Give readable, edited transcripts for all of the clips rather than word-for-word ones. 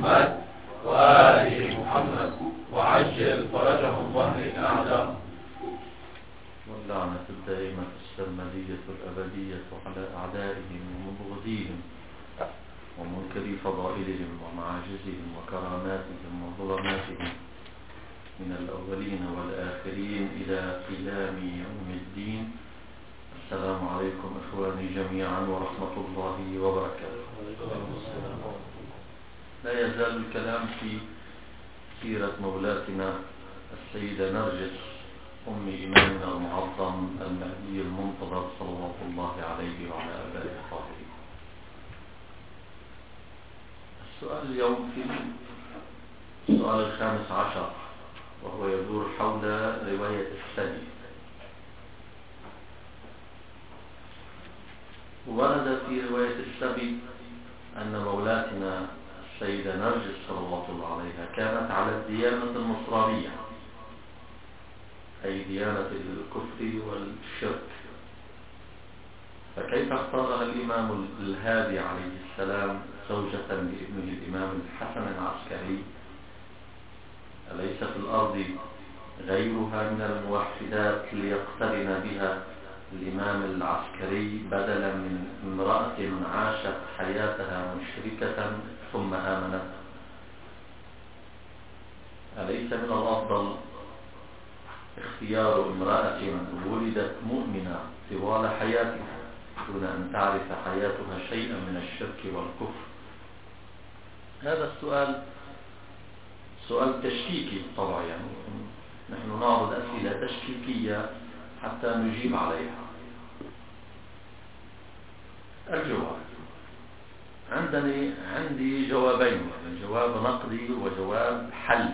محمد وآل محمد وعجل فرجهم واهل الأعداء. واللعنة الدائمة السرمدية الأبدية على أعدائهم ومبغضيهم ومنكري فضائلهم ومعاجزهم وكراماتهم وظلماتهم من الأولين والآخرين إلى قيام يوم الدين. السلام عليكم إخواني جميعا ورحمة الله وبركاته. لا يزال الكلام في سيرة مولاتنا السيدة نرجس أم إمامنا المعظم المهدي المنتظر صلوات الله عليه وعلى آبائه الطاهرين. السؤال اليوم في السؤال 15 وهو يدور حول رواية السبي. ورد في رواية السبي أن مولاتنا السيدة نرجس صلوات الله عليها كانت على الديانة النصرانية، أي ديانة الكفر والشرك، فكيف اختارها الإمام الهادي عليه السلام زوجة لابنه الإمام الحسن العسكري؟ أليس في الأرض غيرها من الموحدات ليقترن بها الإمام العسكري بدلا من امرأة عاشت حياتها مشركة ثم آمنت؟ أليس من الأفضل اختيار امرأة ولدت مؤمنة طوال حياتها دون أن تعرف حياتها شيئا من الشرك والكفر؟ هذا السؤال سؤال تشكيكي طبعا، يعني نحن نعرض أسئلة تشكيكية حتى نجيب عليها. الجواب عندي جوابين، يعني جواب نقدي وجواب حلي.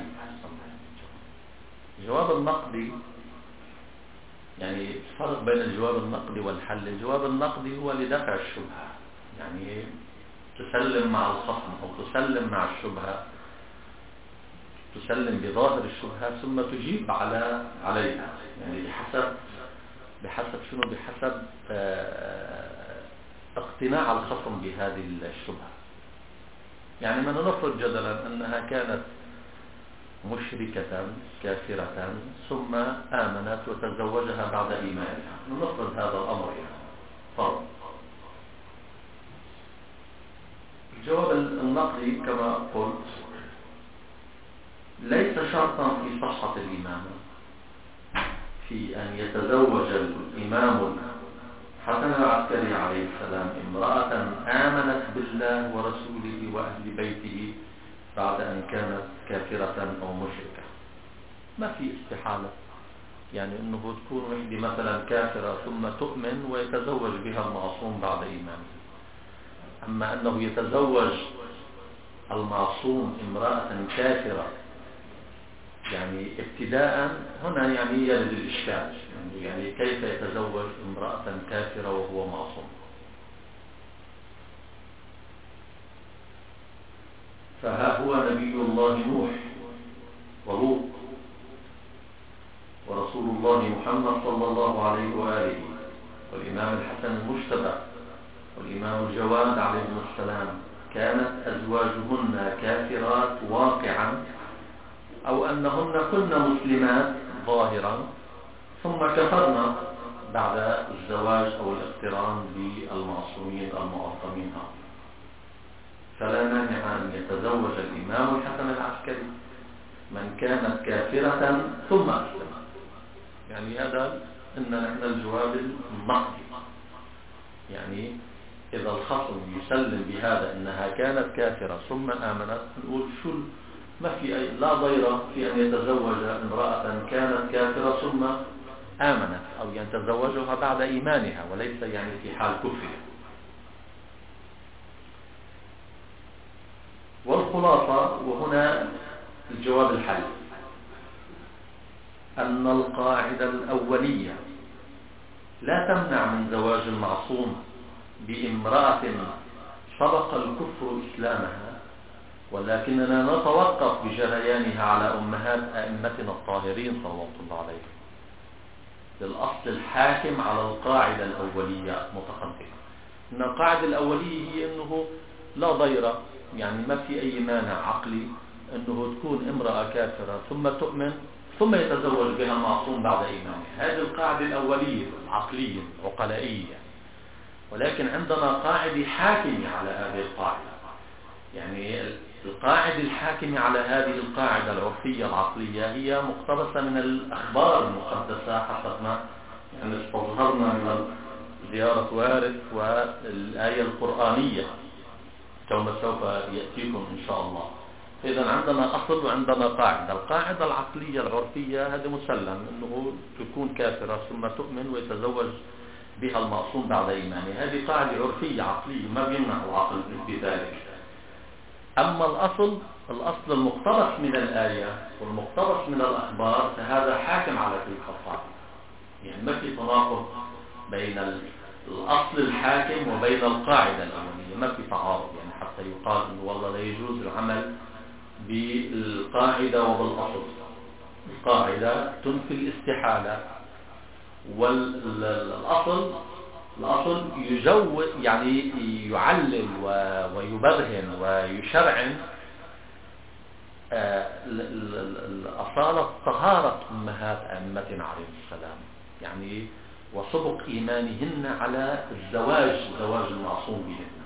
الجواب النقدي يعني الفرق بين الجواب النقدي والحل. الجواب النقدي هو لدفع الشبهة، يعني تسلم مع الخصم أو تسلم مع الشبهة، تسلم بظاهر الشبهة ثم تجيب عليها، يعني بحسب شنو؟ بحسب اقتناع الخصم بهذه الشبهة. يعني من نفرض جدلا أنها كانت مشركة كافرة ثم آمنت وتزوجها بعد إيمانها، نفرض هذا الأمر يعني فرض. الجواب النقدي كما قلت ليس شرطا في صحة الإمامة في أن يتزوج الإمام حسن العسكري عليه السلام امرأة آمنت بالله ورسوله وأهل بيته بعد أن كانت كافرة أو مشركة. ما في استحالة يعني أنه تكون وحدة مثلا كافرة ثم تؤمن ويتزوج بها المعصوم بعد إيمانه. أما أنه يتزوج المعصوم امرأة كافرة يعني ابتداء هنا يعني يرد الإشكال، يعني كيف يتزوج امرأة كافرة وهو معصوم؟ فها هو نبي الله نوح ولوط ورسول الله محمد صلى الله عليه وآله والإمام الحسن المجتبى والإمام الجواد عليهم السلام، كانت أزواجهن كافرات واقعا أو أنهن كن مسلمات ظاهرا ثم كفرنا بعد الزواج أو الاقتران بالمعصومين المعظمين. فلا مانع أن يتزوج الإمام الحسن العسكري من كانت كافرة ثم أسلمت. يعني هذا إن نحن الجواب النقدي، يعني إذا الخصم يسلم بهذا أنها كانت كافرة ثم آمنت، نقول شو ما في أي لا ضير في أن يتزوج امرأة كانت كافرة ثم آمنت أو يتزوجها بعد إيمانها وليس يعني في حال كفرها. والخلاصة وهنا الجواب الحل أن القاعدة الأولية لا تمنع من زواج المعصوم بامرأة سبق الكفر إسلامها، ولكننا نتوقف بجريانها على أمهات أئمتنا الطاهرين صلوات الله عليهم. للأصل الحاكم على القاعدة الأولية متقدمة، إن القاعدة الأولية هي أنه لا ضير يعني ما في أي مانع عقلي أنه تكون امرأة كافرة ثم تؤمن ثم يتزوج بها المعصوم بعد إيمانه. هذه القاعدة الأولية العقلية العقلائية. ولكن عندنا قاعدة حاكمة على هذه القاعدة، يعني القاعدة الحاكمة على هذه القاعدة العرفية العقلية هي مقتبسة من الأخبار المقدسة حسب ما يعني استظهرنا من زيارة وارث والآية القرآنية كما سوف يأتيكم إن شاء الله. إذا عندنا أصل وعندنا قاعدة. القاعدة العقلية العرفية هذا مسلم أنه تكون كافرة ثم تؤمن ويتزوج بها المعصوم بعد إيمانه. هذه قاعدة عرفية عقلية ما بيمنع العقل بذلك. أما الأصل المقتبس من الآية والمقتبس من الأخبار فهذا حاكم على تلك القاعدة. يعني ما في تناقض بين الأصل الحاكم وبين القاعدة الأولية، ما في تعارض يعني حتى يقال إنه والله لا يجوز العمل بالقاعدة وبالأصل. القاعدة تنفي الاستحالة والأصل يجوز يعني يعلل ويبرهن ويشرعن الأصالة طهارة أمهات أئمتنا عليه السلام، يعني وسبق إيمانهن على زواج المعصوم بهن.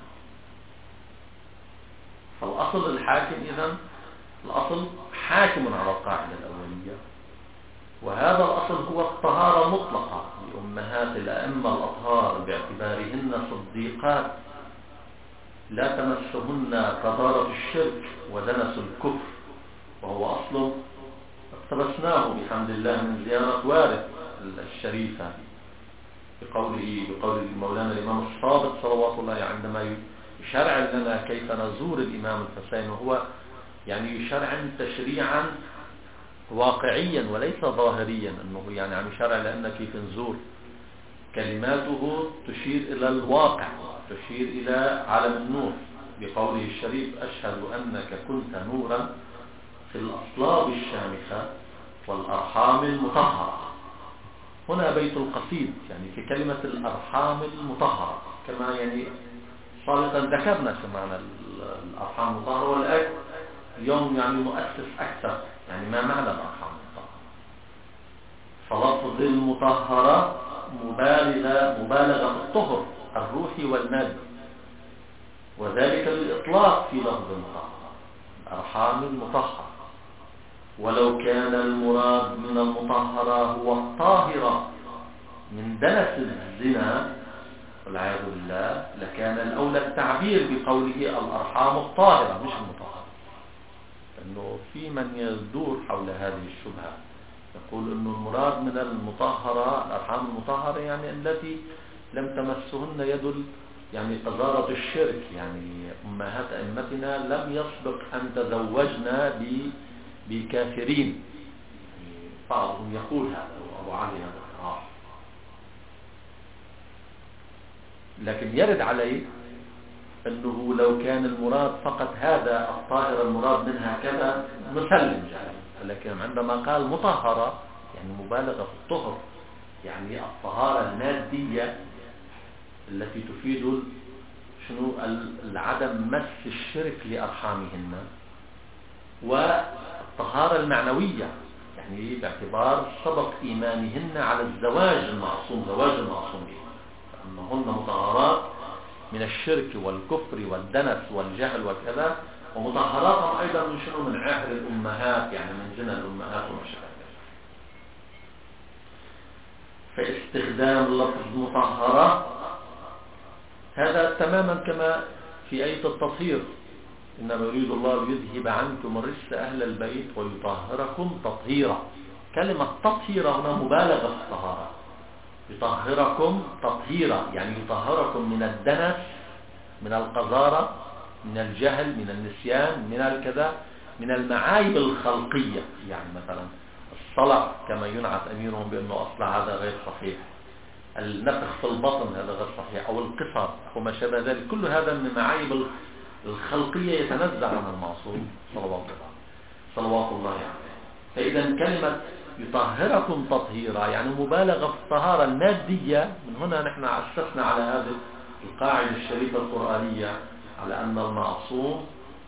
فالأصل الحاكم إذن الأصل حاكم على القاعدة الأولية، وهذا الأصل هو الطهارة المطلقة لأمهات الأئمة الأطهار باعتبارهن صديقات لا تمسهن قذارة الشرك ودنس الكفر، وهو أصل اقتبسناه بحمد الله من زيارة وارث الشريفة بقول مولانا الإمام الصادق صلوات الله عندما يشرع لنا كيف نزور الإمام الحسين، وهو يعني يشرع تشريعا واقعيا وليس ظاهريا، أنه يعني عم يشرع لأن كيف نزور كلماته تشير إلى الواقع تشير إلى عالم النور بقوله الشريف أشهد أنك كنت نورا في الأصلاب الشامخة والأرحام المطهرة. هنا بيت القصيد يعني في كلمة الأرحام المطهرة، كما يعني سابقا ذكرنا معنى الأرحام المطهرة، والآن اليوم يعني مؤسس أكثر يعني ما معنى الأرحام المطهرة. فلفظ المطهرة مبالغة في الطهر الروحي والمادي، وذلك للإطلاق في لفظ المطهرة الأرحام المطهرة. ولو كان المراد من المطهرة هو الطاهرة من دنس الزنا والعياذ بالله لكان الأولى التعبير بقوله الأرحام الطاهرة مش المطهرة، لأنه في من يدور حول هذه الشبهة يقول أنه المراد من المطهرة الأرحام المطهرة يعني التي لم تمسهن يد يعني قذارة الشرك، يعني أمهات أئمتنا لم يسبق أن تزوجنا بكافرين، يعني بعضهم يقول هذا وأبو علي هذا القرار. لكن يرد عليه أنه لو كان المراد فقط هذا الطاهر المراد منها كذا مسلم جاهز، لكن عندما قال مطهرة يعني مبالغة في الطهر، يعني الطهارة المادية التي تفيد شنو العدم مس الشرك لأرحامهن، والطهارة المعنوية يعني باعتبار سبق إيمانهن على الزواج المعصوم به، فأنهن مطهرات من الشرك والكفر والدنس والجهل وكذا، ومطهراتهم أيضا من شنو من عهر الأمهات يعني من زنا الأمهات ومشاكل. فاستخدام لفظ مطهرة هذا تماما كما في آية التطهير إنما يريد الله ليذهب عنكم الرجس أهل البيت ويطهركم تطهيرا. كلمة تطهير هنا مبالغة في الطهارة، يطهركم تطهيرا يعني يطهركم من الدنس من القذارة من الجهل من النسيان من الكذا من المعايب الخلقية، يعني مثلا الصلع كما ينعت أميرهم بأنه أصلع هذا غير صحيح، النفخ في البطن هذا غير صحيح، أو القصر وما شابه ذلك، كل هذا من المعايب الخلقية يتنزع عن المعصوم صلوات الله عليه. فإذا كلمة يطهركم تطهيرا يعني مبالغة في الطهارة المادية. من هنا نحن أسسنا على هذه القاعدة الشريفة القرآنية على أن المعصوم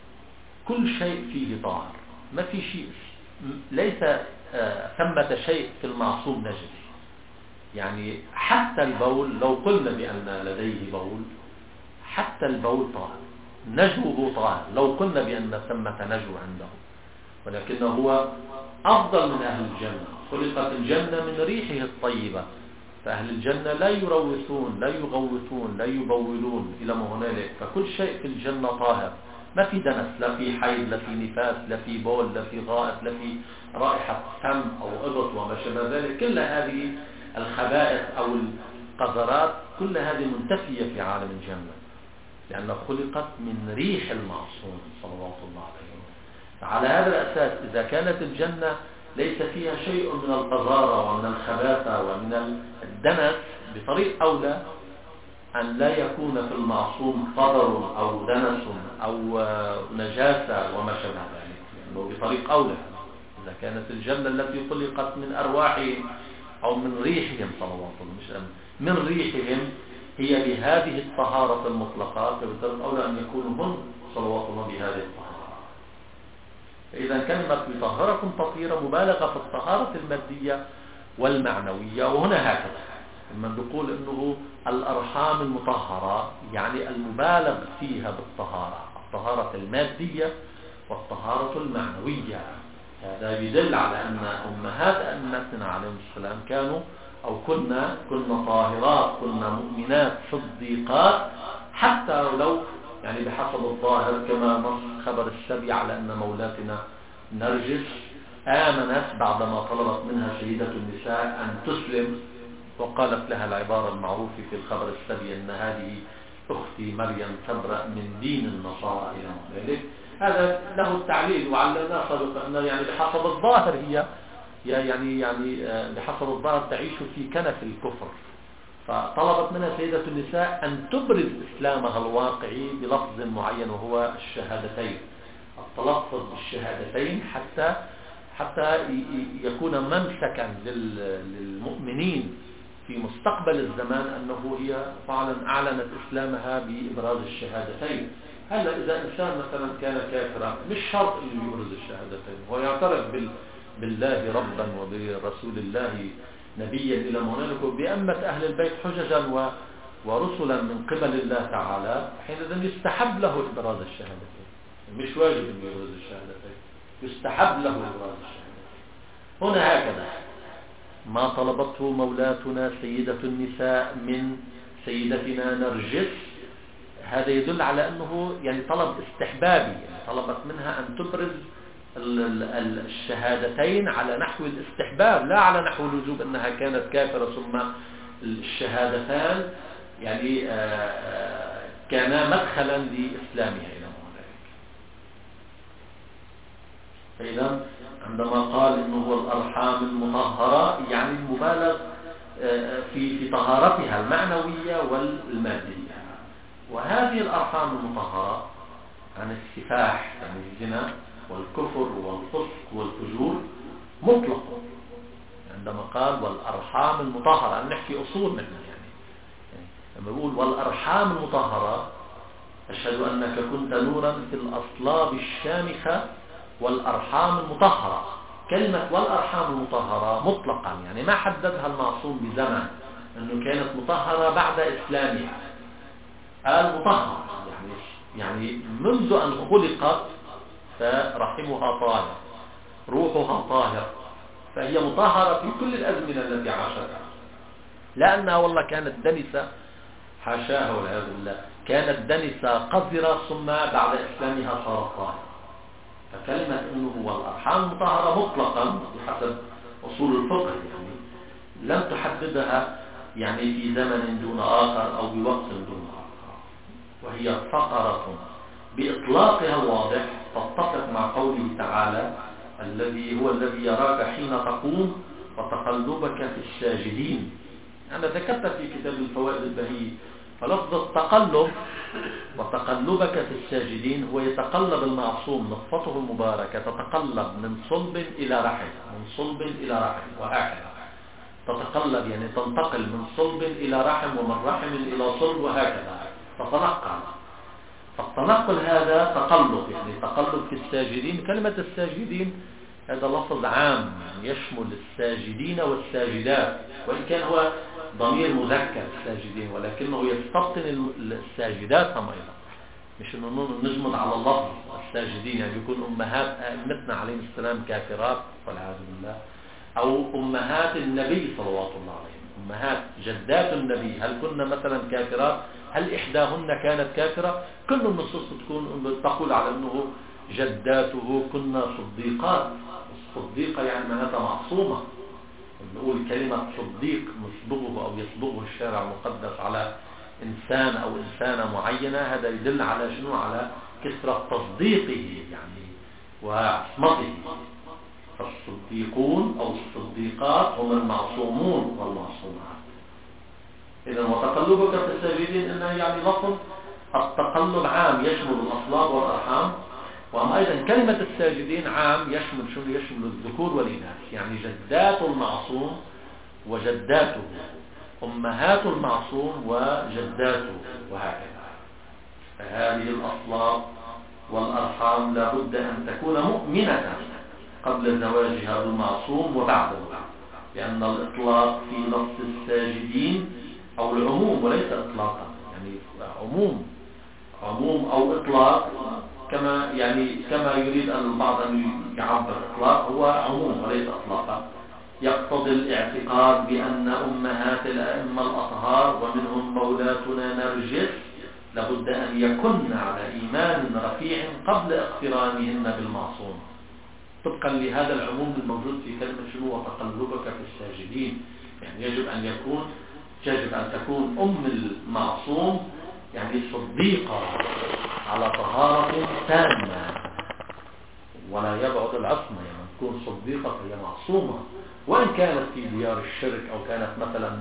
كل شيء فيه طاهر، ما في شيء، ليس ثمة شيء في المعصوم نجس. يعني حتى البول لو قلنا بأن لديه بول، حتى البول طاهر، نجوه طاهر لو قلنا بأن ثمة نجو عنده، ولكنه هو أفضل من أهل الجنة. خلقت الجنة من ريحه الطيبة، فأهل الجنة لا يروثون لا يغوثون لا يبولون إلى ما هنالك، فكل شيء في الجنة طاهر، ما في دنس، لا في حيض لا في نفاس لا في بول لا في غائط لا في رائحة فم أو إبط وما شابه ذلك. كل هذه الخبائث أو القذرات كل هذه منتفية في عالم الجنة، لأنها خلقت من ريح المعصوم صلوات الله عليه. فعلى هذا الأساس إذا كانت الجنة ليس فيها شيء من القذارة ومن الخباثة ومن الدنس، بطريق أولى أن لا يكون في المعصوم قذر أو دنس أو نجاسة وما شابه ذلك، يعني بطريق أولى. إذا كانت الجنة التي خلقت من أرواحهم أو من ريحهم صلوات الله، مش من ريحهم، هي بهذه الطهارة المطلقة، فبطريق أولى أن يكونوا هم صلوات الله بهذه الطهارة. فإذا كلمة يطهركم تطهيرا مبالغة في الطهارة المادية والمعنوية. وهنا هكذا لما نقول أنه الأرحام المطهرة يعني المبالغ فيها بالطهارة، الطهارة المادية والطهارة المعنوية. هذا يدل على أن أمهات أئمتنا عليهم السلام كانوا أو كنا طاهرات، كنا مؤمنات صديقات، حتى لو يعني بحسب الظاهر كما نص خبر السبي على أن مولاتنا نرجس آمنت بعدما طلبت منها سيدة النساء أن تسلم، وقالت لها العبارة المعروفة في الخبر السبي أن هذه أختي مريم تبرأ من دين النصارى إلى ذلك. هذا له التعليل وعلمنا سابقا أن يعني بحسب الظاهر هي يعني بحسب الظاهر تعيش في كنف الكفر، فطلبت منها سيدة النساء أن تبرز إسلامها الواقعي بلفظ معين وهو الشهادتين، التلفظ بالشهادتين حتى يكون ممسكا للمؤمنين في مستقبل الزمان أنه هي فعلا أعلنت إسلامها بإبراز الشهادتين. هلا إذا إنسان مثلا كان كافرا مش شرط أنه يبرز الشهادتين، هو يعترف بالله ربا وبرسول الله نبيا إلى هنالك بأمة أهل البيت حججا ورسلا من قبل الله تعالى، حينئذ يستحب له إبراز الشهادتين، مش واجب أن يبرز الشهادتين، يستحب له إبراز الشهادتين. هنا هكذا ما طلبته مولاتنا سيدة النساء من سيدتنا نرجس، هذا يدل على أنه يعني طلب استحبابي، يعني طلبت منها أن تبرز الشهادتين على نحو الاستحباب لا على نحو الوجوب أنها كانت كافرة ثم الشهادتان يعني كانا مدخلا لإسلامها إلى ذلك. فإذا عندما قال إنه هو الأرحام المطهرة يعني المبالغ في طهارتها المعنوية والمادية. وهذه الأرحام المطهرة عن السفاح يعني الزنا والكفر والفسق والفجور مطلق. عندما قال والأرحام المطهرة نحكي أصول نحن يعني لما يقول والأرحام المطهرة أشهد أنك كنت نورا في الأصلاب الشامخة والأرحام المطهرة. كلمة والأرحام المطهرة مطلقا يعني ما حددها المعصوم بزمن أنه كانت مطهرة بعد إسلامها، قال مطهرة يعني منذ أن خلقت فرحمها طاهر روحها طاهر، فهي مطهرة في كل الأزمنة التي عاشتها، لأنها والله كانت دنسة حاشاها والعياذ بالله، كانت دنسة قذرة ثم بعد إسلامها صارت طاهرة. فكلمة أنه هو الأرحام المطهرة مطلقا بحسب أصول الفقه يعني لم تحددها يعني في زمن دون آخر أو بوقت دون آخر، وهي فقرة بإطلاقها الواضح تتفق مع قوله تعالى الذي هو الذي يراك حين تقوم وتقلبك في الساجدين. أنا ذكرت في كتاب الفوائد البهية فلفظ التقلب وتقلبك في الساجدين هو يتقلب المعصوم نطفته المباركة تتقلب من صلب إلى رحم من صلب إلى رحم وهكذا تتقلب يعني تنتقل من صلب إلى رحم ومن رحم إلى صلب وهكذا تتنقل. التنقل هذا تقلب، يعني تقلب في الساجدين. كلمة الساجدين هذا لفظ عام يشمل الساجدين والساجدات، وإن كان هو ضمير مذكر الساجدين، ولكنه يستبطن الساجدات هم أيضا، مش انه نجمد على اللفظ الساجدين. يعني يكون امهات ائمتنا عليهم السلام كافرات والعياذ بالله، او امهات النبي صلوات الله عليهم، امهات جدات النبي، هل كنا مثلا كافرات؟ هل احداهن كانت كافره؟ كل النصوص تقول على انه جداته كنا صديقات. الصديقه يعني معناتها معصومه. نقول كلمه صديق نصبغه او يصبغه الشارع المقدس على إنسان أو إنسانة معينة، هذا يدل على شنو؟ على كثرة تصديقه يعني وعصمته. فالصديقون أو الصديقات هم المعصومون والمعصومات. إذا وتقلبك في الساجدين إنه يعني لفظ التقلب عام يشمل الأصلاب والأرحام، وأما أيضا كلمة الساجدين عام يشمل شنو؟ يشمل الذكور والإناث، يعني جدات المعصوم وجداته، أمهات المعصوم وجداته، وهكذا. فهذه الأصلاب والأرحام لابد أن تكون مؤمنة قبل زواجها بالمعصوم وبعده، لأن الإطلاق في لفظ الساجدين أو العموم وليس إطلاقا، يعني عموم أو إطلاق، كما يريد أن البعض أن يعبر إطلاق هو عموم وليس إطلاقا. يقتضي الاعتقاد بأن أمهات الأئمة الأطهار ومنهم مولاتنا نرجس لابد أن يكن على إيمان رفيع قبل اقترانهن بالمعصوم، طبقا لهذا العموم الموجود في كلمة شنو؟ وتقلبك في الساجدين. يعني يجب أن تكون أم المعصوم يعني صديقة على طهارة تامة، ولا يبعد العصمة، يعني تكون صديقة هي معصومة، وإن كانت في ديار الشرك أو كانت مثلا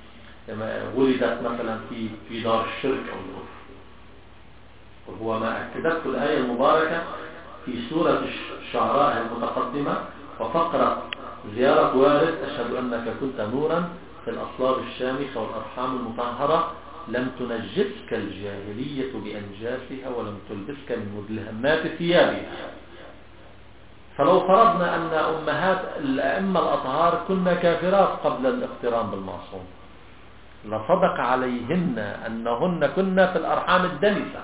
ولدت مثلا في دار الشرك أو الكفر. وهو ما أكدته الآية المباركة في سورة الشعراء المتقدمة: وفقرة زيارة وارث أشهد أنك كنت نورا في الأصلاب الشامخة والأرحام المطهرة لم تنجسك الجاهلية بأنجاسها ولم تلبسك من مدلهمات ثيابها. فلو فرضنا أن أمهات الأئمة الأطهار كنا كافرات قبل الاقتران بالمعصوم لصدق عليهن أنهن كنا في الأرحام الدنسة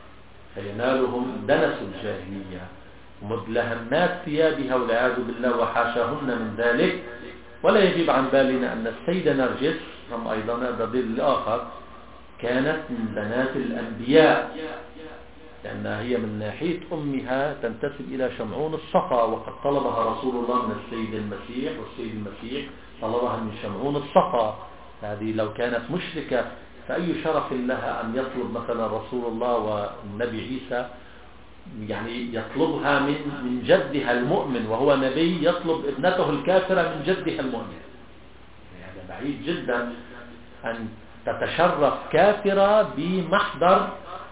فينالهم دنس الجاهلية ومدلهمات ثيابها والعياذ بالله وحاشاهن من ذلك. ولا يغيب عن بالنا أن السيدة نرجس هم أيضا دليل آخر كانت من بنات الأنبياء، لأنها هي من ناحية أمها تنتسب إلى شمعون الصفا، وقد طلبها رسول الله من السيد المسيح، والسيد المسيح طلبها من شمعون الصفا. هذه لو كانت مشركة فأي شرف لها أن يطلب مثلا رسول الله والنبي عيسى يعني يطلبها من جدها المؤمن، وهو نبي يطلب ابنته الكافرة من جدها المؤمن. هذا بعيد جدا أن تتشرف كافرة بمحضر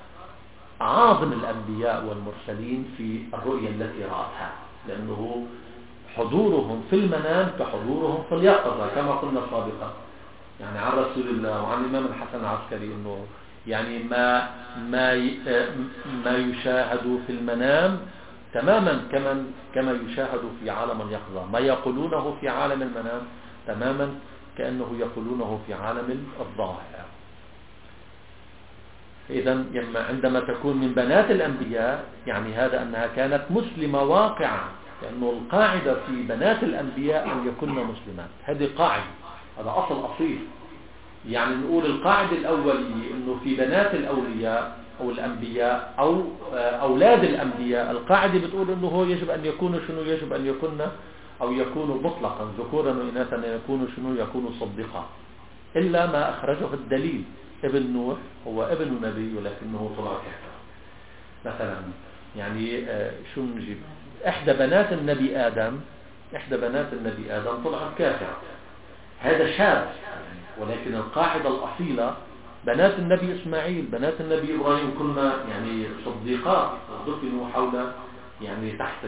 عاظم الأنبياء والمرسلين في الرؤية التي رأتها، لأنه حضورهم في المنام كحضورهم في اليقظة كما قلنا سابقا. يعني عن رسول الله وعن الإمام الحسن العسكري أنه يعني ما يشاهد في المنام تماما كما يشاهد في عالم اليقظة، ما يقولونه في عالم المنام تماما كأنه يقولونه في عالم الظاهر. إذا عندما تكون من بنات الأنبياء يعني هذا أنها كانت مسلمة واقعة، لأنه القاعدة في بنات الأنبياء أن يكون مسلمات. هذه قاعدة، هذا أصل أصيل. يعني نقول القاعدة الأولية أنه في بنات الأولياء أو الأنبياء أو أولاد الأنبياء القاعدة بتقول أنه هو يجب أن يكونوا شنو؟ يجب أن يكون أو يكونوا مطلقا ذكورا وإناثا يكونوا شنو؟ يكونوا صديقات، إلا ما أخرجه الدليل. ابن نوح هو ابن نبي ولكنه طلع كافر مثلا. يعني شو نجيب؟ إحدى بنات النبي آدم طلعت كافرة، هذا شاذ. ولكن القاعدة الأصيلة بنات النبي إسماعيل بنات النبي إبراهيم كنا يعني صديقات دفنوا حول يعني تحت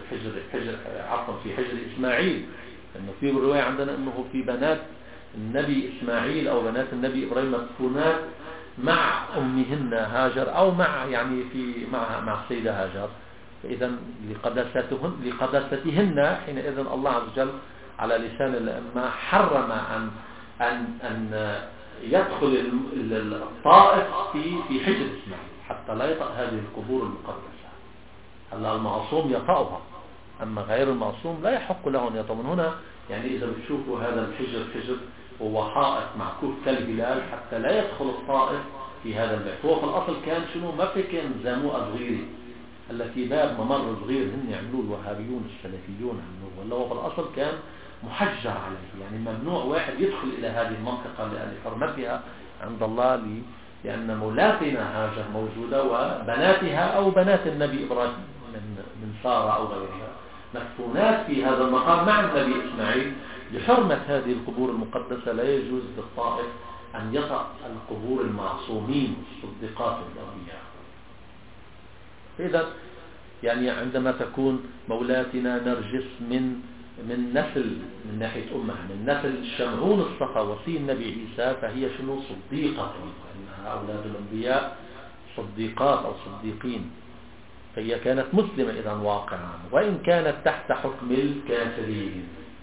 في حجر إسماعيل. لأنه في الرواية عندنا أنه في بنات النبي إسماعيل أو بنات النبي إبراهيم مدفونات مع أمهن هاجر أو مع يعني مع السيدة هاجر، فإذا لقداستهن حينئذ الله عز وجل على لسان الأئمة حرم أن يدخل الطائف في حجر إسماعيل حتى لا يطأ هذه القبور المقدسة. هلا المعصوم يطأها، أما غير المعصوم لا يحق له أن يطأ. من هنا يعني إذا بتشوفوا هذا الحجر هو حائط معكوف كالهلال حتى لا يدخل الطائف في هذا البيت. هو في الأصل كان شنو؟ ما في كان زانوءة صغيرة التي باب ممر صغير هن يعملوه الوهابيون السلفيون عملوه، ولا هو في الأصل كان محجر عليه، يعني ممنوع واحد يدخل إلى هذه المنطقة لحرمتها عند الله، لأن مولاتنا هاجر موجودة وبناتها أو بنات النبي إبراهيم من سارة أو غيرها مدفونات في هذا المقام مع النبي إسماعيل. لحرمة هذه القبور المقدسة لا يجوز للطائف أن يطأ القبور المعصومين الصديقات الأنبياء. إذا يعني عندما تكون مولاتنا نرجس من نسل من ناحية أمها من نسل شمعون الصفا وصي النبي عيسى، فهي شنو؟ صديقة، لأنها أولاد الأنبياء صديقات أو صديقين، فهي كانت مسلمة إذا واقعا وإن كانت تحت حكم الكافرين.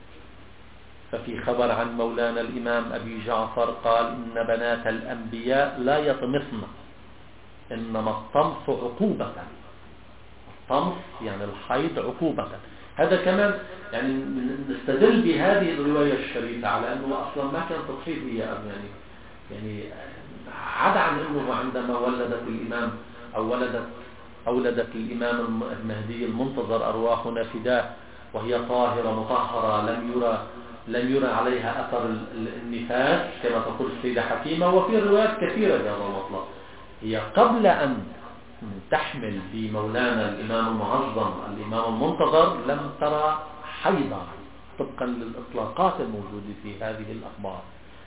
ففي خبر عن مولانا الإمام أبي جعفر قال: إن بنات الأنبياء لا يطمثن، إنما الطمث عقوبة. الطمث يعني الحيض عقوبة. هذا كمان يعني نستدل بهذه الرواية الشريفة على أنه أصلا ما كان تضحيط هي يعني عدا عن أنه عندما ولدت الإمام أو أولدت الإمام المهدي المنتظر أرواحنا فداه وهي طاهرة مطهرة لم يرى عليها أثر النفاس كما تقول السيدة حكيمة، وفي روايات كثيرة بهذا المطلق. هي قبل أن تحمل في مولانا الإمام المعظم الإمام المنتظر لم ترى حيضا طبقا للإطلاقات الموجودة في هذه الأخبار.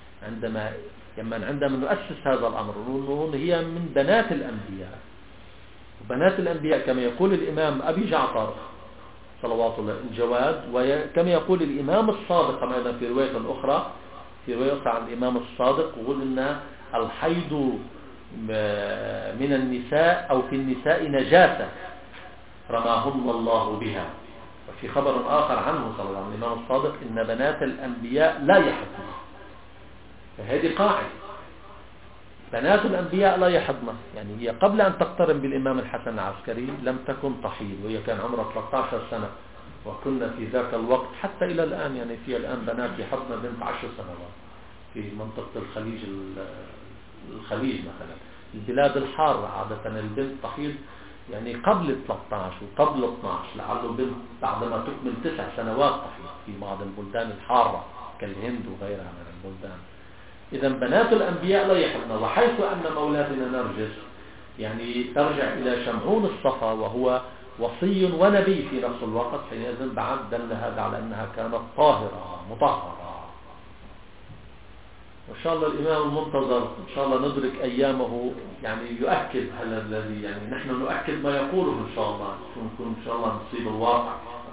عندما نؤسس هذا الأمر نقول هي من بنات الأنبياء، وبنات الأنبياء كما يقول الإمام أبي جعفر صلوات الله الجواد، وكما يقول الإمام الصادق أيضا في رواية أخرى عن الإمام الصادق يقول إن الحيض من النساء أو في النساء نجاسة رماهن الله بها. وفي خبر آخر عنه صلى الله عليه وسلم الإمام الصادق: إن بنات الأنبياء لا يحضن. فهذه قاعدة، بنات الأنبياء لا يحضن، يعني هي قبل أن تقترن بالإمام الحسن العسكري لم تكن تحيض، وهي كان عمرها 13 سنة، وكنا في ذاك الوقت حتى إلى الآن يعني في الآن بنات يحضن بنت 10 سنوات في منطقة الخليج مثلا. البلاد الحارة عادة البنت تحيض يعني قبل 13 وقبل 12، لعله بنت بعدما تكمل 9 سنوات تحيض في بعض البلدان الحارة كالهند وغيرها من البلدان. إذا بنات الأنبياء لا يحضن. وحيث أن مولاتنا نرجس يعني ترجع إلى شمعون الصفا وهو وصي ونبي في نفس الوقت، حينئذ بعد دل هذا على أنها كانت طاهرة مطهرة. وإن شاء الله الإمام المنتظر إن شاء الله ندرك أيامه يعني يؤكد هذا الذي يعني نحن نؤكد ما يقوله إن شاء الله، نكون إن شاء الله نصيب الواقع.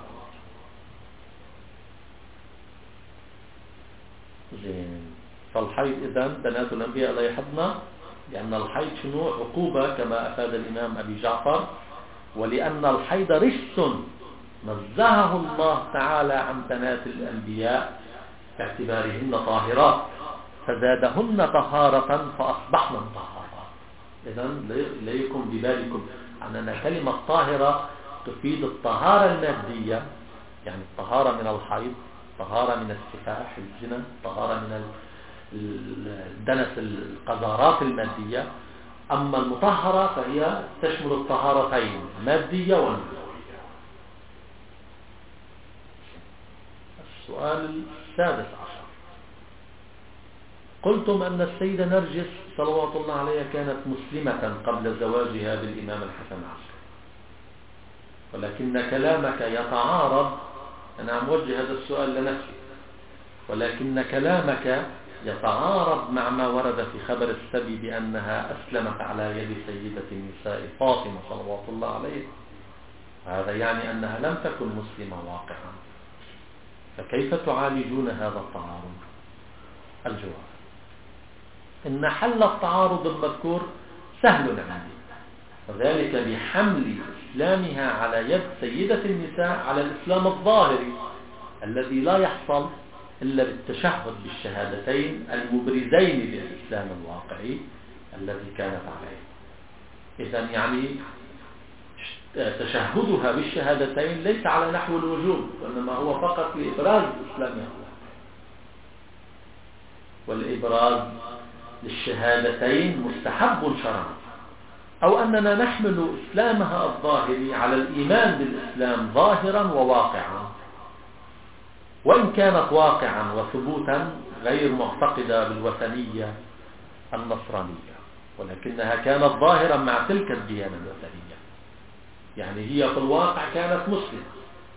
زين. فالحيض إذن بنات الأنبياء لا يحضن، لأن الحيض شنو؟ عقوبة كما أفاد الإمام أبي جعفر، ولأن الحيض رجس نزهه الله تعالى عن بنات الأنبياء باعتبارهن طاهرات فزادهن طهارة فأصبحن طهارات. إذن ليكن ببالكم أن كلمة طاهرة تفيد الطهارة المادية، يعني الطهارة من الحيض، طهارة من السفاح الزنا، طهارة من الدنس القذارات المادية. أما المطهرة فهي تشمل الطهارتين المادية والمعنوية. السؤال السادس عشر: قلتم أن السيدة نرجس صلوات الله عليها كانت مسلمة قبل زواجها بالإمام الحسن العسكري، ولكن كلامك يتعارض. أنا عم وجه هذا السؤال لنفسي، ولكن كلامك يتعارض مع ما ورد في خبر السبي بأنها أسلمت على يد سيدة النساء فاطمة صلوات الله عليه. هذا يعني أنها لم تكن مسلمة واقعا، فكيف تعالجون هذا التعارض؟ الجواب: إن حل التعارض المذكور سهل عندي، وذلك بحمل إسلامها على يد سيدة النساء على الإسلام الظاهري الذي لا يحصل إلا بالتشهد بالشهادتين المبرزين للإسلام الواقعي الذي كانت عليه. إذن يعني تشهدها بالشهادتين ليس على نحو الوجوب، وإنما هو فقط لإبراز إسلامها، والإبراز للشهادتين مستحب شرعا، أو أننا نحمل إسلامها الظاهري على الإيمان بالإسلام ظاهرا وواقعا، وإن كانت واقعا وثبوتا غير معتقدة بالوثنية النصرانية، ولكنها كانت ظاهرا مع تلك الديانة الوثنية. يعني هي في الواقع كانت مسلمة،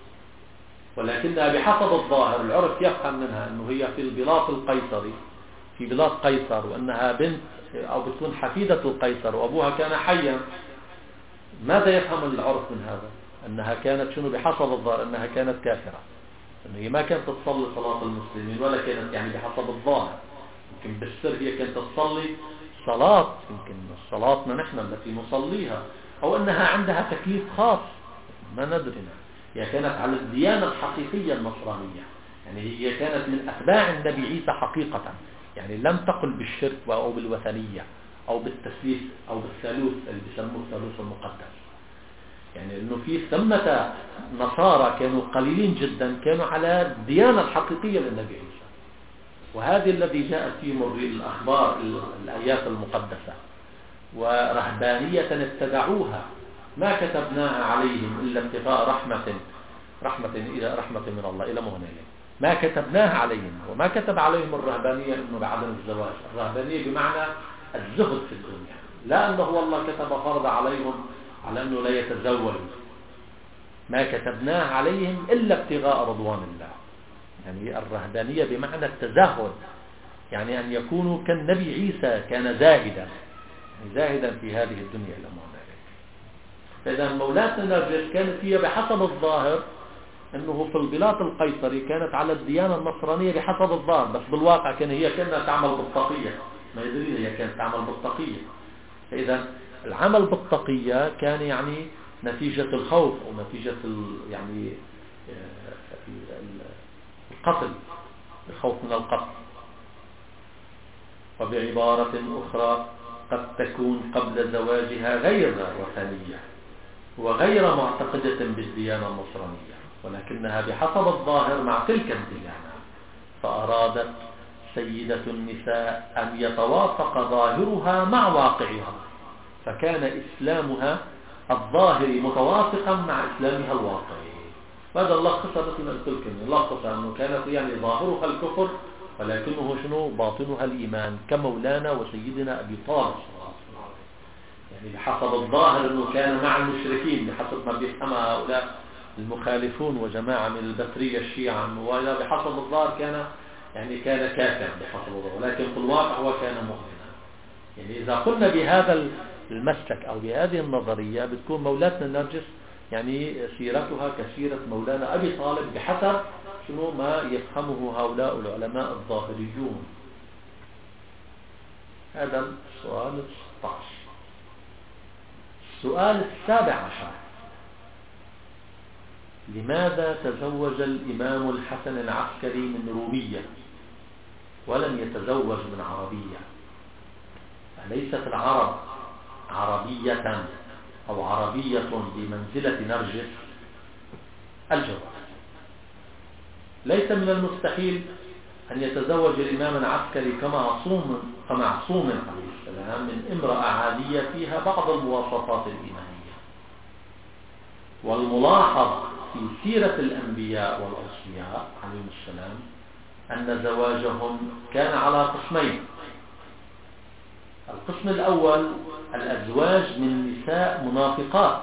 ولكنها بحسب الظاهر العرف يفهم منها أنه هي في البلاط القيصري، في بلاد قيصر، وأنها بنت أو بتكون حفيدة القيصر وأبوها كان حيا. ماذا يفهم العرف من هذا؟ أنها كانت شنو بحسب الظاهر؟ أنها كانت كافرة، أنه هي ما كانت تصلي صلاة المسلمين، ولا كانت يعني بحسب الظاهر، يمكن بالسر هي كانت تصلي صلاة، يمكن صلاتنا نحن التي نصليها، أو أنها عندها تكليف خاص ما ندري. هي كانت على الديانة الحقيقية النصرانية، يعني هي كانت من أتباع النبي عيسى حقيقة، يعني لم تقل بالشرك أو بالوثنية أو بالتثليث أو بالثالوث اللي بيسموه الثالوث المقدس. يعني أنه في ثمة نصارى كانوا قليلين جدا كانوا على الديانة الحقيقية للنبي عيسى، وهذه الذي جاءت فيهم الأخبار الآيات المقدسة. ورهبانية ابتدعوها ما كتبناها عليهم إلا ابتغاء رحمة من الله إلى مهنة، ما كتبناها عليهم. وما كتب عليهم الرهبانية إنه بعدم الزواج، الرهبانية بمعنى الزهد في الدنيا، لا أنه والله كتب فرض عليهم على أنه لا يتزوجوا. ما كتبناها عليهم إلا ابتغاء رضوان الله، يعني الرهبانية بمعنى التزهد، يعني أن يكونوا كالنبي عيسى كان زاهدا، يعني زاهدا في هذه الدنيا إلى مهنة. فإذا مولاتنا نرجس كانت هي بحسب الظاهر أنه في البلاط القيصري كانت على الديانة النصرانية بحسب الظاهر، بس بالواقع هي كانت تعمل بالتقية، ما يدري هي كانت تعمل بالتقية. فإذا العمل بالتقية كان يعني نتيجة الخوف أو نتيجة يعني القتل، الخوف من القتل. وبعبارة أخرى قد تكون قبل زواجها غير وثنية وغير معتقدة بالديانة النصرانية، ولكنها بحسب الظاهر مع تلك الديانة، فأرادت سيدة النساء أن يتوافق ظاهرها مع واقعها، فكان إسلامها الظاهري متوافقا مع إسلامها الواقعي. هذا اللخص مثل ما قلت لكم، اللخص أنه كانت يعني ظاهرها الكفر ولكنه شنو باطنها الإيمان، كمولانا وسيدنا أبي طالب، يعني بحسب الظاهر أنه كان مع المشركين بحسب ما بيفهمها هؤلاء المخالفون وجماعة من البكرية الشيعة، وإذا بحسب الظاهر كان كافر بحسب الظاهر، ولكن في الواقع هو كان مؤمنا. يعني إذا قلنا بهذا المسلك أو بهذه النظرية بتكون مولاتنا النرجس يعني سيرتها كسيرة مولانا أبي طالب بحسب شنو ما يفهمه هؤلاء العلماء الظاهريون. هذا السؤال 16. السؤال 17: لماذا تزوج الإمام الحسن العسكري من رومية ولم يتزوج من عربية؟ أليست العرب عربية أو عربية بمنزلة نرجس؟ الجواب: ليس من المستحيل أن يتزوج الإمام العسكري كمعصوم عليه السلام من امرأة عادية فيها بعض المواصفات الإيمانية. والملاحظ في سيرة الأنبياء والأوصياء عليهم السلام أن زواجهم كان على قسمين: القسم الأول الأزواج من نساء منافقات.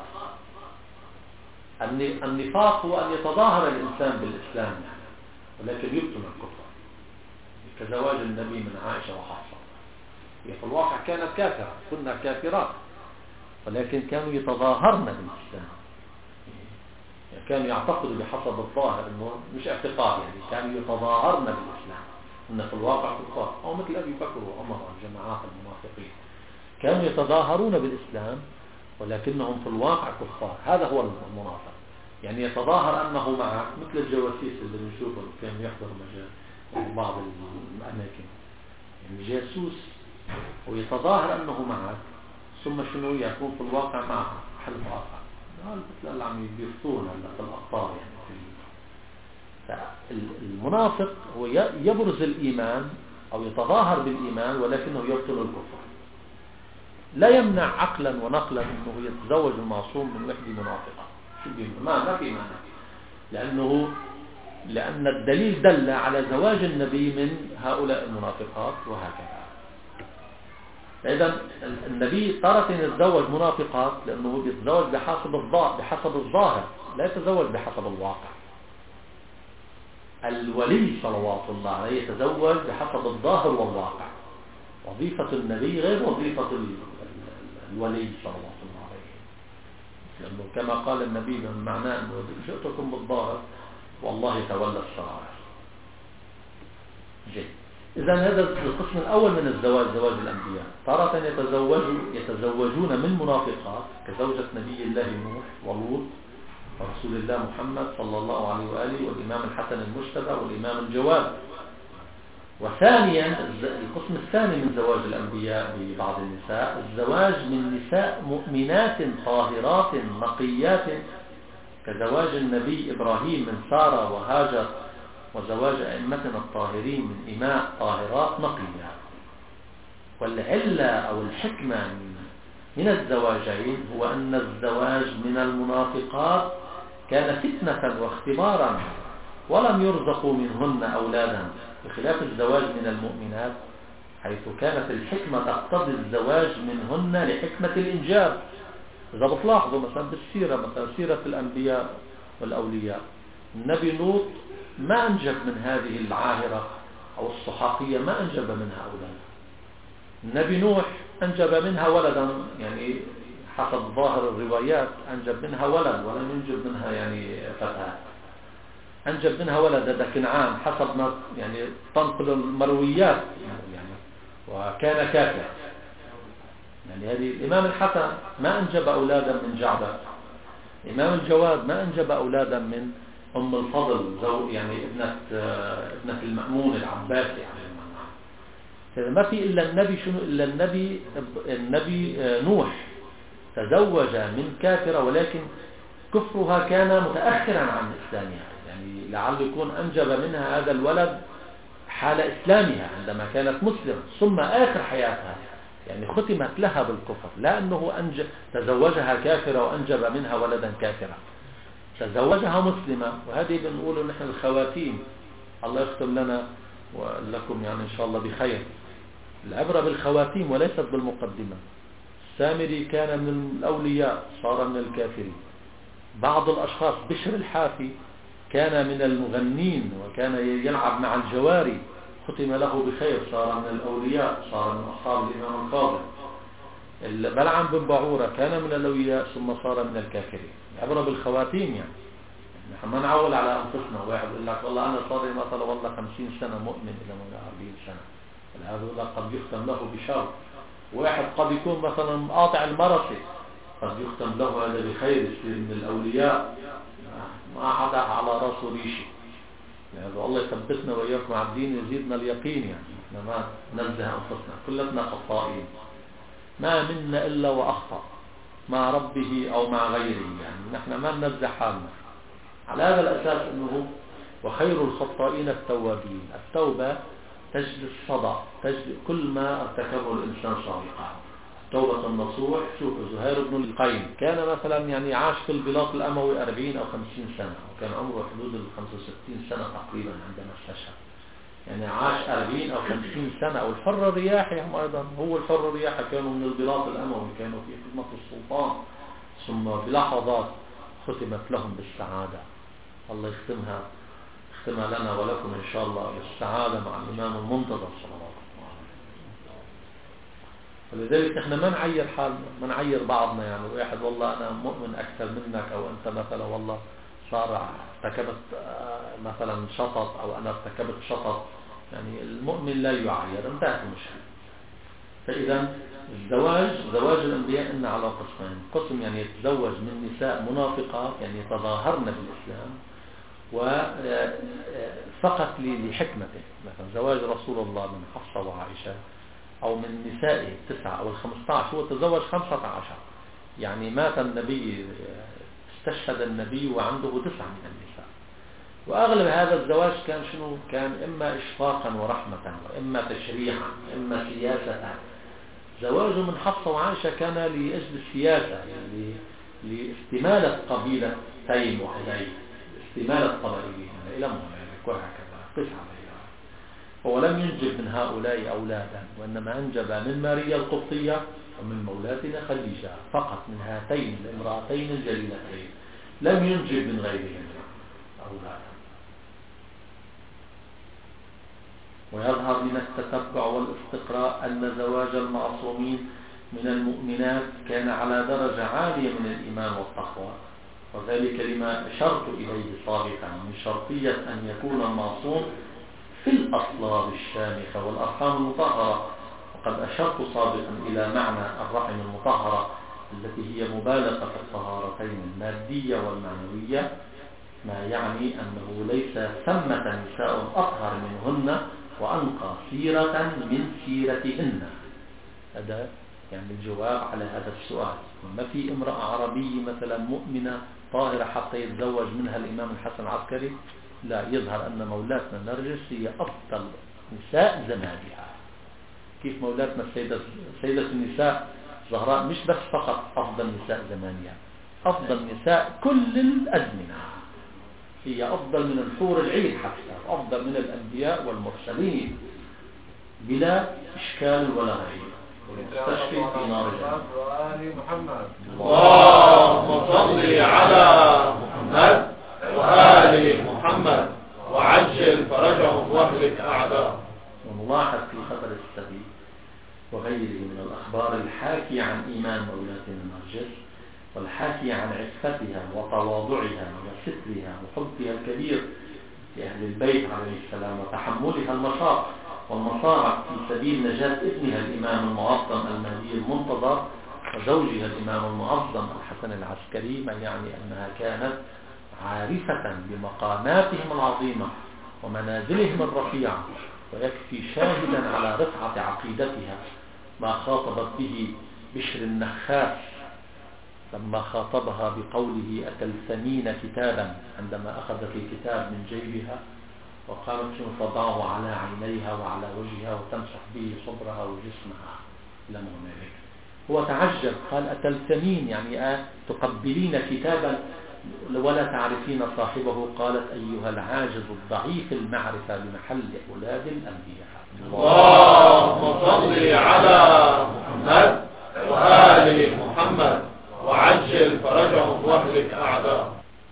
النفاق هو أن يتظاهر الإنسان بالإسلام ولكن يبطن الكفر، كزواج النبي من عائشة وحفصة. هي في الواقع كانت كافرة، كنا كافرات، ولكن كانوا يتظاهرن بالإسلام، كانوا يعتقدوا بحسب الظاهر، إنه مش اعتقاد، يعني كانوا يتظاهرن بالإسلام، إن في الواقع كفار، أو مثل أبي بكر وعمر جماعات المنافقين كانوا يتظاهرون بالإسلام ولكنهم في الواقع كفار. هذا هو المنافق، يعني يتظاهر أنه معك مثل الجواسيس اللي بنشوفه كانوا يحضروا مجال يعني بعض الأماكن، يعني جاسوس ويتظاهر أنه معك ثم شنو يكون في الواقع معك حلف آخر. مثل اللي عم بيفتون في الأخطار يعني. المنافق هو يبرز الإيمان أو يتظاهر بالإيمان ولكنه يبطل الكفر. لا يمنع عقلا ونقلا أنه يتزوج المعصوم من وحدة منافقة، ما في مانع، لأن الدليل دل على زواج النبي من هؤلاء المنافقات وهكذا. إذا النبي تارة يتزوج منافقات لأنه يتزوج بحسب الظاهر، لا يتزوج بحسب الواقع. الولي صلوات الله عليه يتزوج بحسب الظاهر والواقع. وظيفة النبي غير وظيفة الولي صلوات الله عليه، لأنه كما قال النبي من معناه أنه جئتكم بالظاهر والله تولى السرائر. جيد. إذا هذا القسم الأول من الزواج، زواج الأنبياء. تارة يتزوجون من منافقات كزوجة نبي الله نوح ولوط ورسول الله محمد صلى الله عليه وآله والإمام الحسن المجتبى والإمام الجواد. وثانيا القسم الثاني من زواج الأنبياء ببعض النساء الزواج من نساء مؤمنات طاهرات نقيات كزواج النبي إبراهيم من سارة وهاجر، وزواج أئمتنا الطاهرين من إماء طاهرات نقيات. والعلة أو الحكمة من الزواجين هو أن الزواج من المنافقات كان فتنة واختبارا ولم يرزقوا منهن أولادا، بخلاف الزواج من المؤمنات حيث كانت الحكمة تقتضي الزواج منهن لحكمة الإنجاب. إذا بتلاحظوا مثلا بالسيرة، مثلا سيرة الأنبياء والأولياء، النبي لوط ما أنجب من هذه العاهرة أو الصحاقية، ما أنجب منها أولادا. النبي نوح أنجب منها ولدا، يعني حسب ظاهر الروايات أنجب منها ولد ولم ينجب منها يعني فتاة، أنجب منها ولد. هذا كنعان حسب ما يعني تنقل المرويات يعني، وكان كافر. يعني هذه الإمام الحسن ما أنجب أولادا من جعبة، الإمام الجواد ما أنجب أولادا من أم الفضل يعني ابنة المأمون العباسي يعني. ما في إلا النبي شنو إلا النبي نوح تزوج من كافرة، ولكن كفرها كان متأخرا عن إسلامها، يعني لعل يكون أنجب منها هذا الولد حال إسلامها عندما كانت مسلمة، ثم آخر حياتها يعني ختمت لها بالكفر، لا أنه تزوجها كافرة وأنجب منها ولدا كافرا، تزوجها مسلمة. وهذه بنقوله نحن الخواتيم، الله يختم لنا ولكم يعني إن شاء الله بخير. العبرة بالخواتيم وليست بالمقدمة. السامري كان من الأولياء صار من الكافرين. بعض الأشخاص بشر الحافي كان من المغنين وكان يلعب مع الجواري، ختم له بخير صار من الأولياء، صار من أصحاب الإمام الفاضل. بلعام بن بعورة كان من الأولياء ثم صار من الكافرين. العبرة بالخواتيم، يعني نحن ما نعول على أنفسنا. واحد يقول لك والله أنا صار مثلا والله 50 سنة مؤمن إلى 40 سنة، هذا قد يختم له بشر. واحد قد يكون مثلا قاطع المرسي، قد يختم له هذا بخير، يصير من الأولياء ما حدا على راسه ريشي. يعني الله يثبتنا وإياكم على الدين يزيدنا اليقين. يعني احنا ما ننزه أنفسنا، كلنا خطائين، ما منا إلا وأخطأ مع ربه أو مع غيره، يعني نحن ما ننزه حالنا. على هذا الأساس أنه وخير الخطائين التوابين. التوبة تجلي الصدى، تجلي كل ما ارتكبه الإنسان سابقا. توبة النصوح. شوف زهير بن القيم كان مثلا يعني عاش في البلاط الأموي 40 أو 50 سنة، وكان عمره حدود 65 سنة تقريبا عندما استشهد. يعني عاش 40 أو 50 سنة. أو الحر الرياحي هم أيضا، هو الحر الرياحي كانوا من البلاط الأموي، كانوا في خدمة السلطان، ثم بلحظات ختمت لهم بالسعادة. الله يختمها لنا ولكم إن شاء الله بالسعادة مع الإمام المنتظر صلى الله عليه وسلم. ولذلك نحن ما نعير حالنا، ما نعير بعضنا. يعني واحد والله أنا مؤمن أكثر منك، أو أنت مثلا والله صار ارتكبت مثلا شطط، أو أنا ارتكبت شطط، يعني المؤمن لا يعاير، انتهت المشكلة. فإذا زواج الأنبياء إن على قسمين، قسم يعني يتزوج من نساء منافقات يعني يتظاهرن بالإسلام وفقط لحكمته، مثلا زواج رسول الله من حفصة وعائشة أو من نسائه 9 أو 15، هو تزوج 15، يعني مات النبي، استشهد النبي وعنده 9 من النساء. وأغلب هذا الزواج كان شنو؟ كان إما إشفاقا ورحمة، وإما تشريعا، إما سياسة. زواجه من حفصة وعائشة كان لأجل السياسة، يعني لاستمالة قبيلة تيم وحدي، استمالة قبائلهم إلى مهمة وهكذا قس عليها. هو لم ينجب من هؤلاء أولادا، وإنما أنجب من ماريا القبطية ومن مولاتنا خديجة فقط، من هاتين الامرأتين الجليلتين، لم ينجب من غيرهم أولادا. ويظهر من التتبع والاستقراء أن زواج المعصومين من المؤمنات كان على درجة عالية من الإيمان والتقوى، وذلك لما أشرت إليه سابقا من شرطية أن يكون المعصوم في الأصلاب الشامخة والأرحام المطهرة. وقد أشرت سابقا إلى معنى الرحم المطهرة التي هي مبالغة في الطهارتين المادية والمعنوية، ما يعني أنه ليس ثمة نساء أطهر منهن وأنقى سيرة من سيرتهن. هذا يعني الجواب على هذا السؤال. ما في امرأة عربية مثلا مؤمنة طاهرة حتى يتزوج منها الإمام الحسن العسكري؟ لا، يظهر أن مولاتنا نرجس هي أفضل نساء زمانها. كيف مولاتنا سيدة النساء زهراء مش بس فقط أفضل نساء زمانها، أفضل نساء كل الأزمنة، هي أفضل من الحور العين حتى، أفضل من الأنبياء والمرسلين بلا إشكال ولا غير. ونستشفي في نار محمد. اللهم صل على محمد وآل محمد وعجل فرجهم واهلك أعداءهم. ونلاحظ في خبر السبي وغيره من الأخبار الحاكية عن إيمان مولاتنا نرجس والحاكية عن عفتها وتواضعها وسترها وحبها الكبير لأهل البيت عليه السلام وتحملها المشاق والمصاعب في سبيل نجاة ابنها الإمام المعظم المهدي المنتظر وزوجها الإمام المعظم الحسن العسكري، ما يعني أنها كانت عارفة بمقاماتهم العظيمة ومنازلهم الرفيعة. ويكفي شاهدا على رفعة عقيدتها ما خاطبت به بشر النخاس لما خاطبها بقوله أتلثمين كتابا، عندما أخذت الكتاب من جيبها وقالت تضعه على عينيها وعلى وجهها وتمسح به صدرها وجسمها إلى مهمك. هو تعجب قال أتلثمين يعني تقبلين كتابا ولا تعرفين صاحبه؟ قالت أيها العاجز الضعيف المعرفة بمحل أولاد الأنبياء. اللهم صل على محمد وآل محمد وعجل فرجهم واهلك أعداءهم.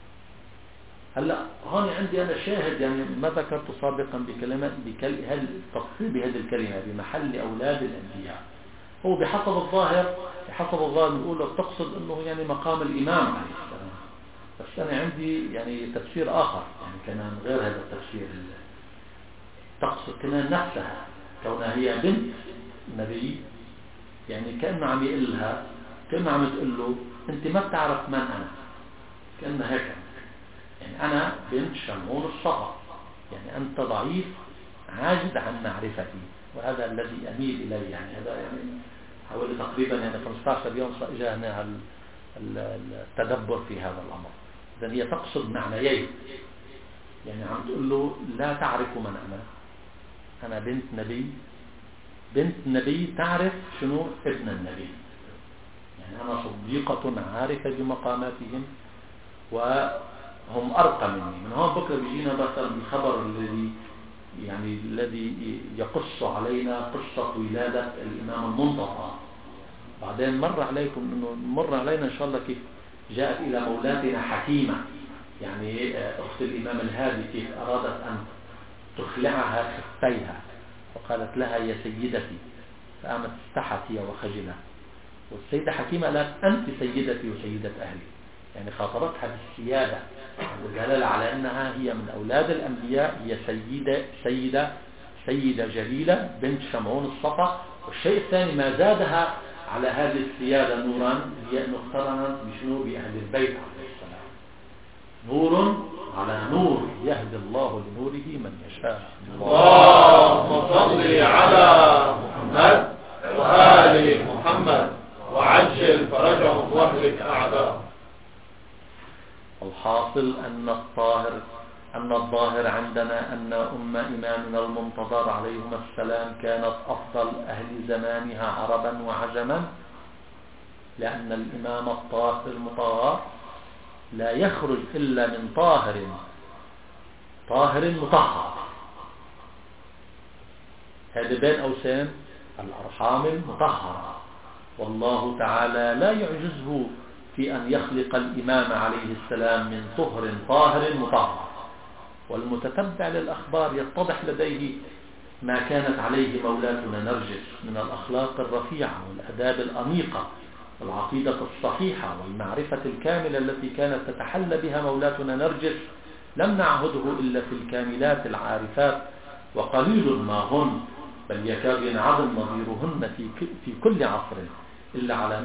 هلا هون عندي أنا شاهد يعني ما ذكرت سابقا بكلمة التفصيل بهذه الكلمة بمحل أولاد الأنبياء. هو بحسب الظاهر بنقول تقصد أنه يعني مقام الإمام عليه السلام، بس أنا عندي يعني تفسير آخر يعني كمان غير هذا التفسير. تقصد كمان نفسها كونها هي بنت نبي، يعني كأنه عم يقلها، كأنه عم تقول له أنت ما بتعرف من أنا، كأنه هيك يعني أنا بنت شمعون الصفا، يعني أنت ضعيف عاجز عن معرفتي، وهذا الذي أميل إليه. يعني هذا يعني حوالي تقريبا يعني 15 يوم جاءنا التدبر في هذا الأمر. إذن هي تقصد معنيين، يعني عم تقول له لا تعرف من أنا بنت نبي تعرف شنو ابن النبي، يعني أنا صديقة عارفة بمقاماتهم وهم أرقى مني. من هون بكرة بيجينا مثلا الخبر الذي يقص علينا قصة ولادة الإمام المنتظر. بعدين مر علينا إن شاء الله كيف جاءت إلى مولاتنا حكيمة، يعني أخت الإمام الهادي، كيف أرادت أن تخلعها خفيها وقالت لها يا سيدتي، فقامت استحت هي وخجلة، والسيدة حكيمة قالت أنت سيدتي وسيدة أهلي، يعني خاطبتها بالسيادة والدلالة على أنها هي من أولاد الأنبياء، هي سيدة سيدة جليلة بنت شمعون الصفا. والشيء الثاني ما زادها على هذه السيادة نورا هي أنه اقترنت بشنو؟ بأهل البيت عليه السلام. نور على نور يهدي الله لنوره من يشاء. اللهم صل على محمد وآل محمد وعجل فرجهم واهلك أعداءهم. الحاصل أن الظاهر عندنا أن إمامنا المنتظر عليهما السلام كانت أفضل أهل زمانها عربا وعجما، لأن الإمام الطاهر المطهر لا يخرج إلا من طاهر مطهر. هذا بين أوسان الأرحام المطهرة، والله تعالى لا يعجزه في أن يخلق الإمام عليه السلام من طاهر مطهر. والمتتبع للأخبار يتضح لديه ما كانت عليه مولاتنا نرجس من الأخلاق الرفيعة والأداب الأنيقة والعقيدة الصحيحة والمعرفة الكاملة التي كانت تتحلى بها مولاتنا نرجس. لم نعهده إلا في الكاملات العارفات، وقليل ما هن، بل يكاد ينعدم نظيرهن في كل عصر إلا على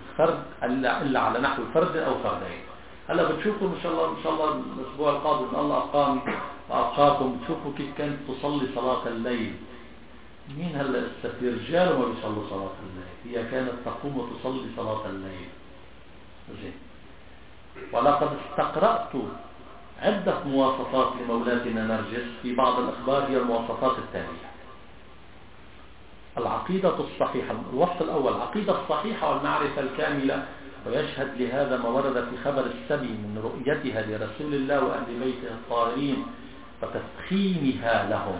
نحو فرد أو فردين. هلا بتشوفوا إن شاء الله الأسبوع القادم الله أبقاني وأبقاكم تشوفوا كيف كانت تصلي صلاة الليل. مين هلا في رجال وما بيصلوا صلاة الليل؟ هي كانت تقوم وتصلي صلاة الليل. زين. ولقد استقرأت عدة مواصفات لمولاتنا نرجس في بعض الأخبار، هي المواصفات التالية: العقيدة الصحيحة. الوصف الأول: العقيدة الصحيحة والمعرفة الكاملة، ويشهد لهذا ما ورد في خبر السبي من رؤيتها لرسول الله وأهل بيته الطاهرين وتفخيمها لهم.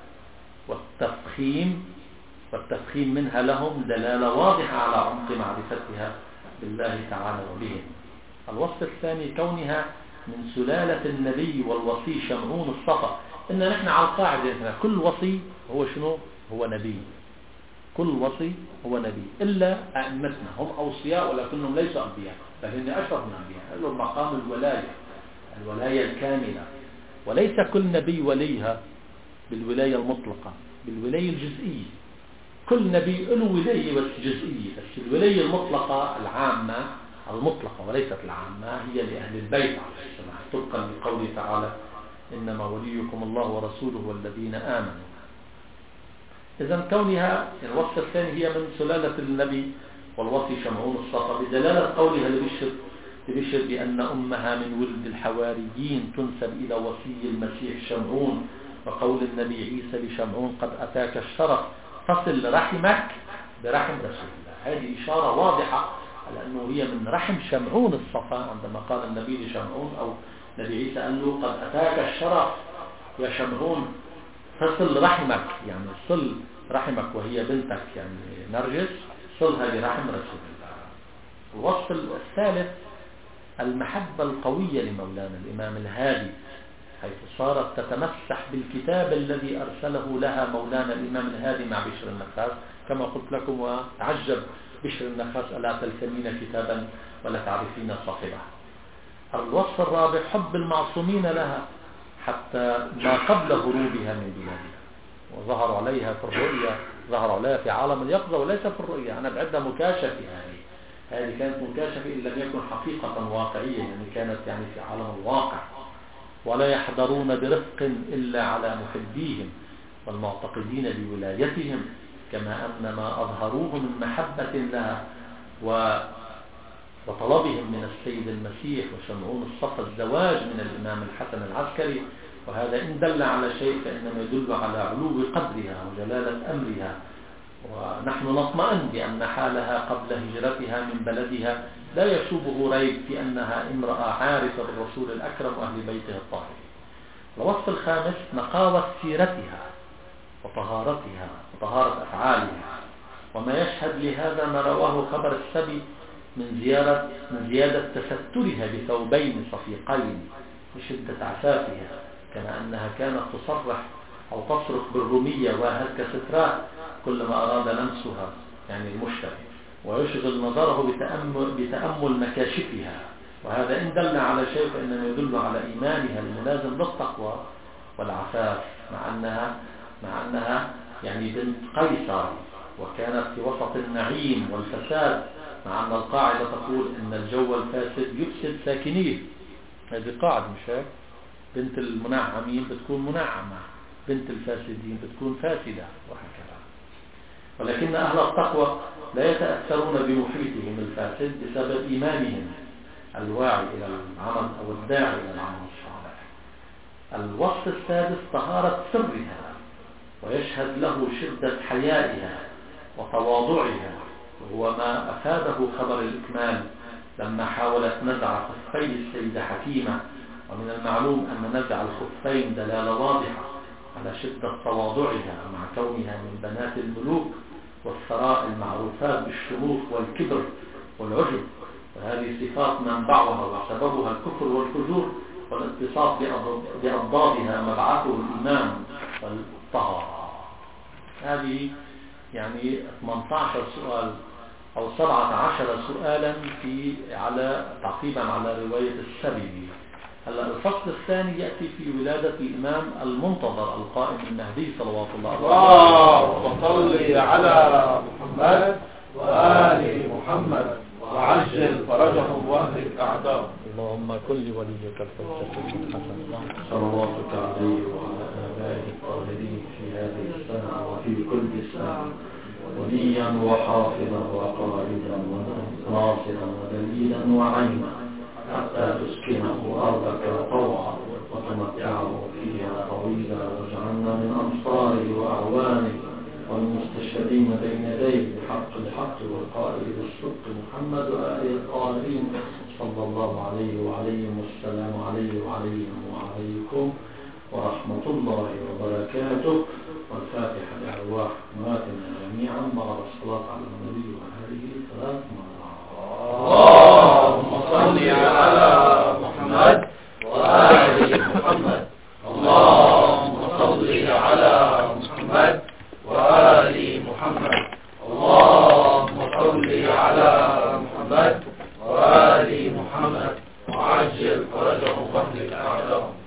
والتفخيم منها لهم دلالة واضحة على عمق معرفتها بالله تعالى وبهم. الوصف الثاني: كونها من سلالة النبي والوصي شمعون الصفا. إن نحن على القاعدة كل وصي هو شنو؟ هو نبي. كل وصي هو نبي إلا أئمتنا، هم أوصياء ولكنهم ليسوا أنبياء، بل هم أشرف من الأنبياء، لهم مقام الولاية الكاملة. وليس كل نبي وليها بالولاية المطلقة، بالولاية الجزئية. كل نبي له ولاية بس جزئية، بس الولاية المطلقة العامة المطلقة وليست العامة هي لأهل البيت عليه السلام، طبقا لقوله تعالى: إنما وليكم الله ورسوله والذين آمنوا. إذن كونها الوصف الثاني هي من سلالة النبي والوصي شمعون الصفا، بدلالة قولها لبشر بأن أمها من ولد الحواريين تنسب إلى وصي المسيح شمعون، وقول النبي عيسى لشمعون: قد أتاك الشرف فصل رحمك برحم رسول الله. هذه إشارة واضحة على أنه هي من رحم شمعون الصفا، عندما قال النبي لشمعون أو النبي عيسى قال له: قد أتاك الشرف يا شمعون فصل رحمك، يعني صل رحمك وهي بنتك يعني نرجس، صلها برحم رسول الله. الوصف الثالث: المحبة القوية لمولانا الإمام الهادي، حيث صارت تتمسح بالكتاب الذي أرسله لها مولانا الإمام الهادي مع بشر النخاس، كما قلت لكم: وتعجب بشر النخاس ألا تلتمين كتابا ولا تعرفين صاحبه. الوصف الرابع: حب المعصومين لها حتى ما قبل هروبها من بلادها، وظهر عليها في الرؤيا، ظهر عليها في عالم اليقظة وليس في الرؤيا. أنا بعدها مكاشفة، هذه كانت مكاشفة إن لم يكن حقيقة واقعية، يعني كانت يعني في عالم الواقع. ولا يحضرون برفق إلا على محبيهم والمعتقدين بولايتهم، كما أن ما أظهروه من محبة لها وطلبهم من السيد المسيح وشمعون الصفا الزواج من الإمام الحسن العسكري. وهذا إن دل على شيء فإنما يدل على علو قدرها وجلالة أمرها. ونحن نطمئن بأن حالها قبل هجرتها من بلدها لا يشوبه ريب في أنها امرأة عارفة بالرسول الأكرم وأهل بيته الطاهرين. الوصف الخامس: نقاوة سيرتها وطهارتها وطهارة أفعالها. وما يشهد لهذا ما رواه خبر السبي من زيادة تسترها بثوبين صفيقين لشدة عفافها، كما أنها كانت تصرح أو تصرخ بالرومية: وهك ستراء، كلما أراد لمسها يعني المشتري، ويشغل نظره بتأمل مكاشفها. وهذا إن دل على شيء فإنه يدل على إيمانها الملازم للتقوى والعفاف، مع أنها يعني بنت قيصر وكانت في وسط النعيم والفساد، مع أن القاعدة تقول أن الجو الفاسد يفسد ساكنيه. هذه قاعدة مش هيك؟ بنت المنعمين بتكون منعمة، بنت الفاسدين بتكون فاسدة، وهكذا. ولكن أهل التقوى لا يتأثرون بمحيطهم الفاسد بسبب إيمانهم الواعي إلى العمل أو الداعي إلى العمل الصالح. الوصف السادس طهارة سرها، ويشهد له شدة حيائها وتواضعها، وهو ما أفاده خبر الإكمال لما حاولت نزع خفي السيدة حكيمة. ومن المعلوم أن نزع الخفين دلالة واضحة على شدة تواضعها مع كونها من بنات الملوك والثراء المعروفات بالشموخ والكبر والعجب، وهذه صفات منبعها وسببها الكفر والفجور، والاتصاف بأضدادها مبعثه الإيمان والطهارة. هذه يعني 18 سؤال أو 17 سؤالا على تعقيبا على رواية السبي. هلا الفصل الثاني يأتي في ولادة الإمام المنتظر القائم المهدي صلوات الله عليه اللهم صل على محمد وآل محمد وعجل فرجهم واهلك أعداءهم. اللهم كن لوليك الحجة الحسن صلواتك عليه وعلى آبائه الطاهرين في هذه السنة وفي كل سنة وليا وحافظا وقائدا وناصرا ودليلا وعينا، حتى تسكنه أرضك طوعا وتمتعه فيها طويلا، واجعلنا من أنصاره وأعوانه والمستشهدين بين يديه بحق الحق والقائل بالصدق محمد وآله الطاهرين صلى الله عليه وعليهم والسلام عليه وعليهم وعليكم ورحمة الله وبركاته. والفاتحة لأرواح أمواتنا جميعا بعد الصلاة على النبي وآله 3 مرات. اللهم صل على محمد وآل محمد. اللهم صل على محمد وآل محمد. اللهم صل على محمد وآل محمد وعجل فرجهم واهلك أعداءهم.